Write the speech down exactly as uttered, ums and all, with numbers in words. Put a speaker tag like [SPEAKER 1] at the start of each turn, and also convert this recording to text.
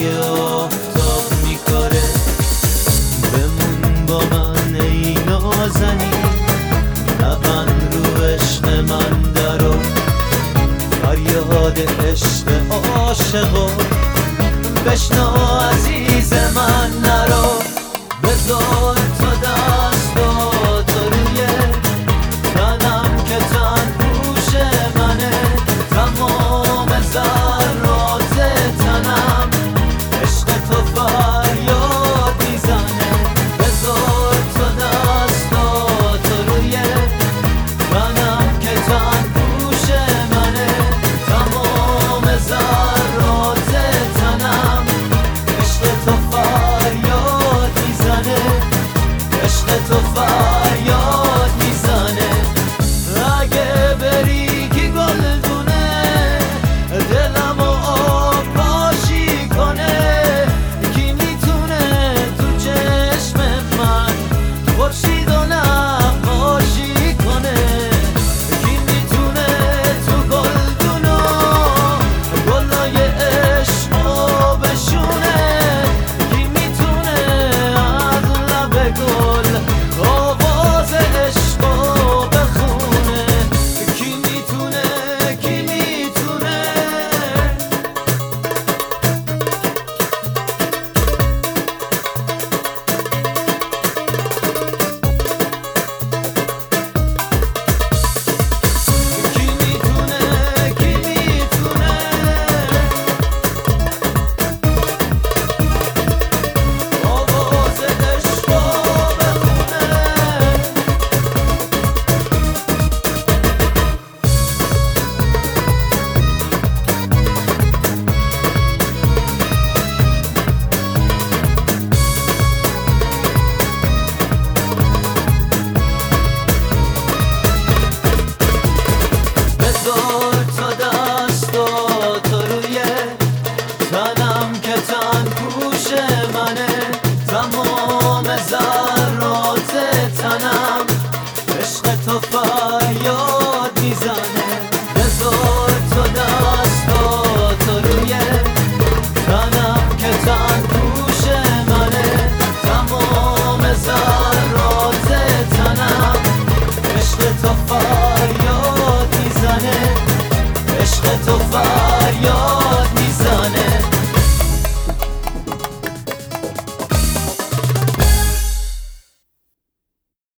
[SPEAKER 1] روی آفتاب میکاره. بمون با من ای نازنین، نبند رو عشق من درو، فریاد عشق عاشقو بشنو عزیز من نرو. بذار تا دستاتو روی تنم که تن پوش منه، تمام ذرات تنم عشق تو فریاد میزنه. بذار تا دستاتو روی تنم که تن پوش منه، تمام ذرات تنم عشق تو فریاد میزنه، عشق تو فریاد میزنه. اگه بری که گلدونه دلم و آب پاشی کنه، کی میتونه تو چشم من خورشید و نقاشی کنه؟ کی میتونه تو گلدونو گلای عشقو بشونه؟ کی میتونه از لب گل آواز عشقو بخونه؟ کی میتونه کی میتونه کی میتونه کی میتونه آواز عشقو بخونه؟ بذار تا دستاتو روی تنم که تن پوش منه، تمام ذرات تنم عشق تو فریاد میزنه. بذار تا دستاتو روی تنم که تن پوش منه، تمام ذرات تنم عشق تو فریاد میزنه، عشق تو فریاد